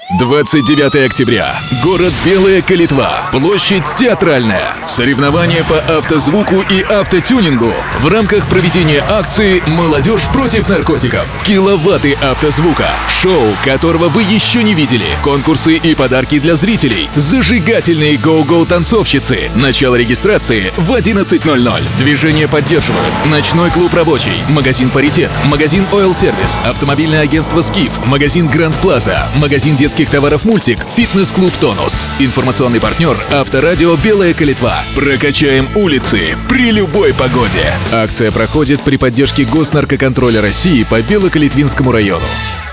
29 октября. Город Белая Калитва. Площадь Театральная. Соревнования по автозвуку и автотюнингу в рамках проведения акции «Молодежь против наркотиков». Киловатты автозвука. Шоу, которого вы еще не видели. Конкурсы и подарки для зрителей. Зажигательные гоу-гоу танцовщицы. Начало регистрации в 11:00. Движение поддерживают ночной клуб «Рабочий», магазин «Паритет», магазин «Ойл Сервис», автомобильное агентство «Скиф», магазин «Гранд Плаза», магазин детских товаров «Мультик», фитнес-клуб «Тонус». Информационный партнер «Авторадио Белая Калитва». Прокачаем улицы при любой погоде. Акция проходит при поддержке Госнаркоконтроля России по Белокалитвинскому району.